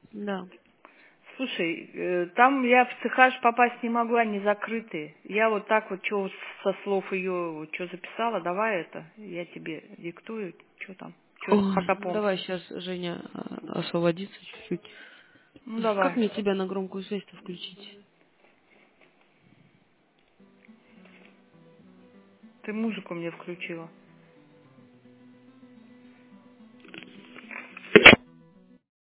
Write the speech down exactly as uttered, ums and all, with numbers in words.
Да. Слушай, э, там я в цехаж попасть не могу, они закрыты. Я вот так вот, что со слов ее, что записала, давай это, я тебе диктую, что там, что Ой, пока ну помню. давай сейчас Женя а, освободится чуть-чуть. Ну Слушай, как давай. мне тебя на громкую связь-то включить? Ты музыку мне включила.